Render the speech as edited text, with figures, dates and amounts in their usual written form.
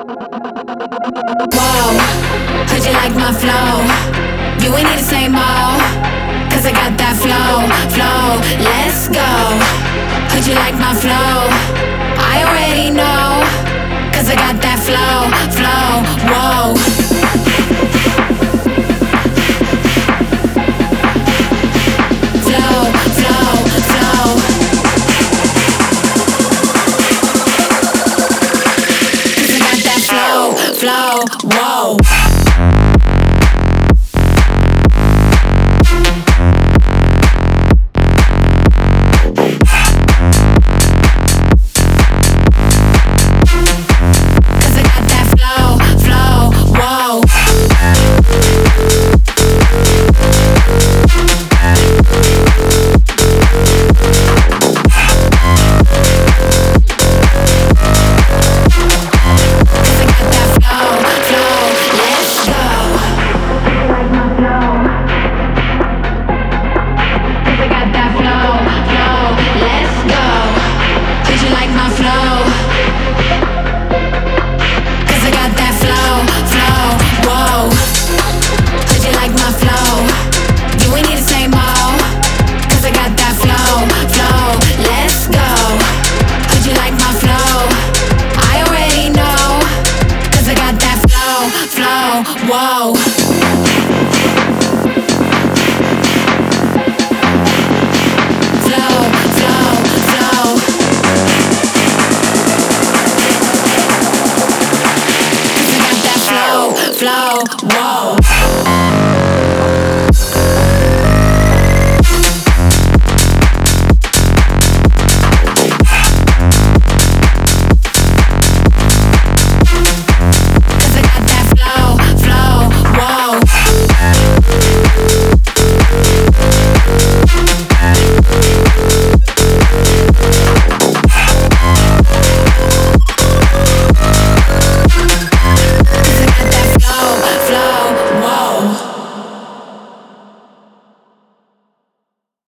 Whoa, heard you like my flow. You ain't need to say more, cause I got that flow, let's go. Heard you like my flow, I already know, cause I got that flow, whoa. Flow, cause I got that flow, whoa. Whoa. Flow, whoa.